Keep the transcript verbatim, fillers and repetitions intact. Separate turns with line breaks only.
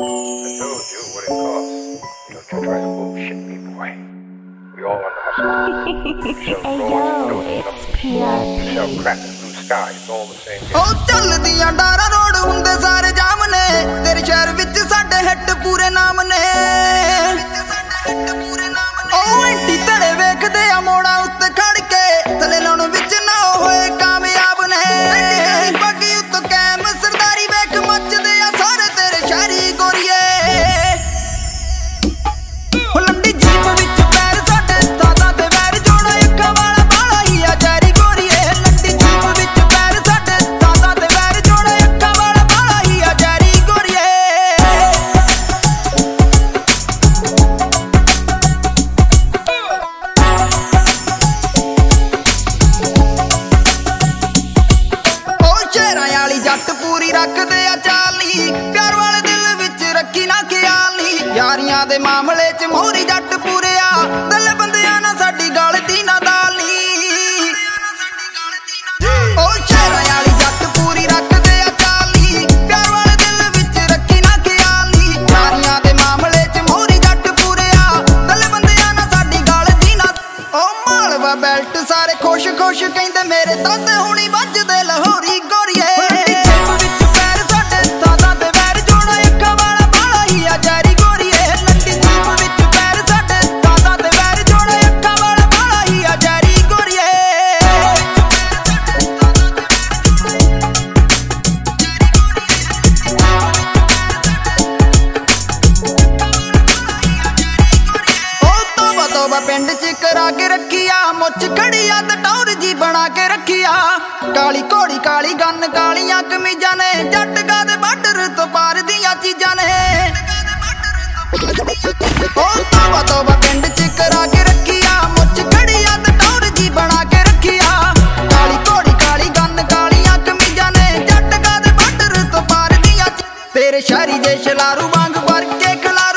told you what it costs. Don't you try to bullshit me, boy. We all on the hustle. You sell drawers, you
it's P R P.
You sell crack and blue sky. It's all the same game.
ਉਹ ਚੱਲਦੀਆਂ ਡਾਰਾ road ਹੁੰਦੇ ਸਾਰੇ ਜਾਮ ਨੇ ਤੇਰੇ ਸ਼ਹਿਰ ਵਿੱਚ ਸਾਡੇ hit ਪੂਰੇ ਨਾਮ ਨੇ ਉਹ ਐਂਟੀ ਤੜੇ ਵੇਖਦੇ ਆ ਮੋੜਾ ਉੱਤੇ ਖੜ ਕੇ ਥੱਲੇ ਲਾਉਣ ਵਿੱਚ ਨਾ ਹੋਏ ਕਾਮਯਾਬ ਨੇ ਬਾਕੀ ਉੱਤੋਂ ਕੈਮ ਸਰਦਾਰੀ ਵੇਖ ਮੱਚਦੇ ਆ ਸਾਰੇ ਤੇਰੇ ਸ਼ਹਿਰੀ ਗੋਰੀਏ ਉਹ ਲੰਡੀ ਜੀਪ ਵਿੱਚ ਪੈਰ ਸਾਡੇ ਦਾਦਾ ਤੇ ਵੈਰ ਜੋੜਾ ਅੱਖਾਂ ਵਾਲਾ ਬਾਲਾ ਹੀ ਆ ਜੈਰੀ ਗੋਰੀਏ ਲੰਡੀ ਜੀਪ ਵਿੱਚ ਪੈਰ ਸਾਡੇ ਦਾਦਾ ਤੇ ਵੈਰ ਜੋੜਾ ਅੱਖਾਂ ਵਾਲਾ ਬਾਲਾ ਹੀ ਆ ਜੈਰੀ ਗੋਰੀਏ ਜੱਟ ਪੂਰੀ ਰੱਖਦੇ ਆ ਚਾਲੀ ਪਿਆਰ ਵਾਲੇ ਦਿਲ ਵਿੱਚ ਰੱਖੀ ਨਾ ਖਿਆਲ ਨੀ ਯਾਰੀਆਂ ਦੇ ਮਾਮਲੇ 'ਚ ਮੋਹਰੀ ਜੱਟ ਪੂਰਿਆ ਦਿਲ ਬੰਦਿਆਂ ਨਾਲ ਸਾਡੀ ਗੱਲ ਦੀ ਨਾ ਦਾਲ ਨੀ ਉਹ ਸ਼ਹਿਰਾਂ ਵਾਲੀ ਜੱਟ ਪੂਰੀ ਰੱਖਦੇ ਆ ਚਾਲੀ ਪਿਆਰ ਵਾਲੇ ਦਿਲ ਵਿੱਚ ਰੱਖੀ ਨਾ ਖਿਆਲ ਨੀ ਯਾਰੀਆਂ ਦੇ ਮਾਮਲੇ 'ਚ ਮੋਹਰੀ ਜੱਟ ਪੂਰਿਆ ਦਿਲ ਬੰਦਿਆਂ ਨਾਲ ਸਾਡੀ ਗੱਲ ਦੀ ਨਾ ਉਹ ਮਾਲਵਾ ਬੈਲਟ ਸਾਰੇ ਖੁਸ਼ ਖੁਸ਼ ਕਹਿੰਦੇ ਮੇਰੇ ਦਾਦੇ ਹੁਣੀ ਵੱਜਦੇ ਲਾਹੌਰੀ ਗੋਰੀਏ ਪਿੰਡ 'ਚ ਕਰਾ ਕੇ ਰੱਖਿਆ ਮੁੱਛ ਖੜੀ ਆ ਤੇ ਟੌਰ ਜੀ ਬਣਾ ਕੇ ਰੱਖਿਆ ਕਾਲੀ ਘੋੜੀ ਕਾਲੀ ਗੰਨ ਕਾਲੀਆਂ ਕਮੀਜ਼ਾਂ ਨੇ ਜੱਟ ਗਾ ਦੇ ਬਾਰਡਰ ਤੋਂ ਪਾਰ ਦੀਆਂ ਚੀਜ਼ਾਂ ਨੇ ਉਹ ਤੋਬਾ ਤੋਬਾ ਪਿੰਡ 'ਚ ਕਰਾ ਕੇ ਰੱਖਿਆ ਮੁੱਛ ਖੜੀ ਆ ਤੇ ਟੌਰ ਜੀ ਬਣਾ ਕੇ ਰੱਖਿਆ ਕਾਲੀ ਘੋੜੀ ਕਾਲੀ ਗੰਨ ਕਾਲੀਆਂ ਕਮੀਜ਼ਾਂ ਨੇ ਜੱਟ ਗਾ ਦੇ ਬਾਰਡਰ ਤੋਂ ਪਾਰ ਦੀਆਂ ਤੇਰੇ ਸ਼ਹਿਰੀ ਦੇ ਸ਼ਲਾਰੂ ਵਾਂਗ ਵਰ ਕੇ ਖਲਾ